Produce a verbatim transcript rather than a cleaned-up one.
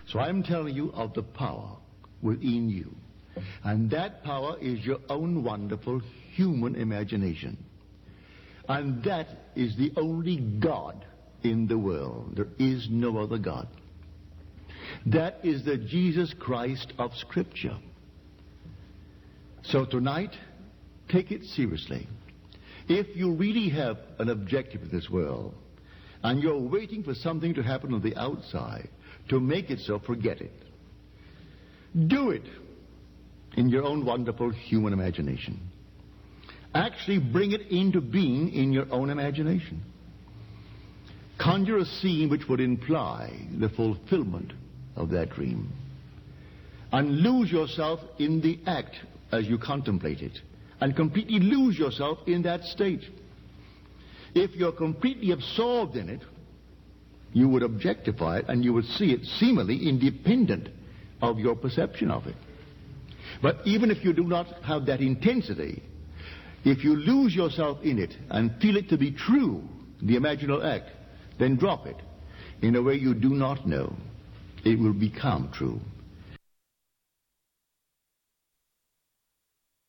So I'm telling you of the power within you. And that power is your own wonderful human imagination. And that is the only God in the world. There is no other God. That is the Jesus Christ of Scripture. So tonight, take it seriously. If you really have an objective in this world, and you're waiting for something to happen on the outside to make it so, forget it. Do it in your own wonderful human imagination. Actually bring it into being in your own imagination. Conjure a scene which would imply the fulfillment of that dream. And lose yourself in the act as you contemplate it. And completely lose yourself in that state. If you're completely absorbed in it, you would objectify it and you would see it seemingly independent of your perception of it. But even if you do not have that intensity, if you lose yourself in it and feel it to be true, the imaginal act, then drop it in a way you do not know. It will become true.